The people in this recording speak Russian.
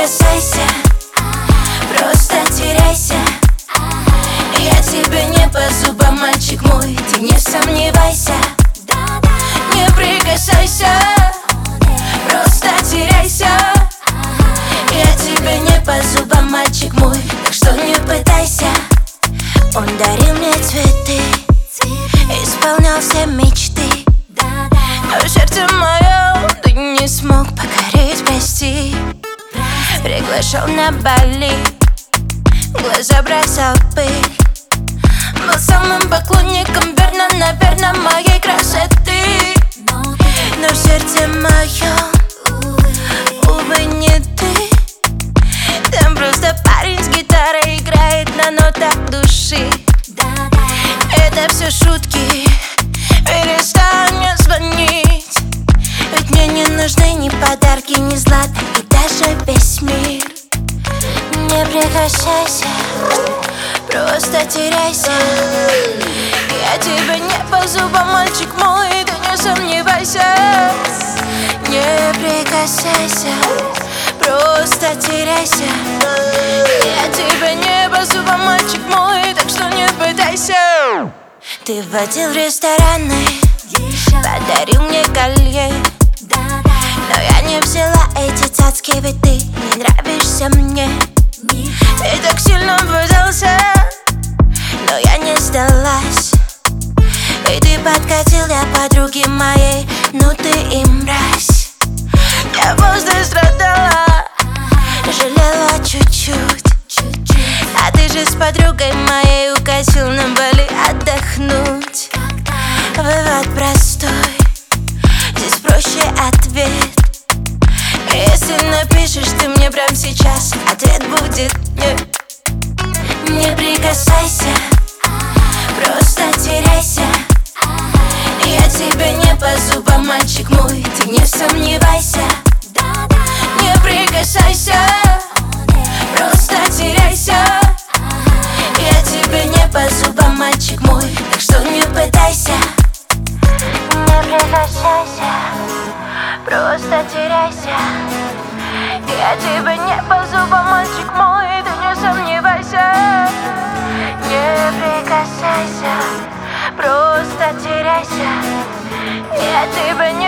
прикасайся, просто теряйся. Я тебе не по зубам, мальчик мой, ты не сомневайся. Не прикасайся, просто теряйся. Я тебе не по зубам, мальчик мой, так что не пытайся. Он дарил мне цветы, исполнял все мечты, но сердце мое ты не смог покорить, прости. Приглашал на Бали, глаза бросал пыль, был самым поклонником, верно, наверно, моей красоты. Но в сердце моем, увы, не ты. Там просто парень с гитарой играет на нотах души. Это все шутки, перестань мне звонить. Ведь мне не нужны ни подарки, ни злато, и даже весь мир. Не прикасайся, просто теряйся. Я тебе не по зубам, мальчик мой, ты не сомневайся. Не прикасайся, просто теряйся. Я тебе не по зубам, мальчик мой, так что не пытайся. Ты водил в рестораны, подарил мне колье, но я не взяла эти цацки, ведь ты не нравишься мне. Ты так сильно пытался, но я не сдалась. И ты подкатил для подруги моей, ну ты и мразь. Я после страдала, жалела чуть-чуть, а ты же с подругой моей укатил на Бали отдохнуть. Вывод простой, здесь проще ответ. Если напишешь ты мне прямо сейчас, ответ будет нет. Не прикасайся, просто теряйся. Я тебе не по зубам, мальчик мой, ты не сомневайся. Не прикасайся, просто теряйся. Я тебе не по зубам, мальчик мой, так что не пытайся. Не прикасайся, просто теряйся. Я тебе не по зубам, мальчик мой, ты не сомневайся. Не прикасайся, просто теряйся. Я тебе не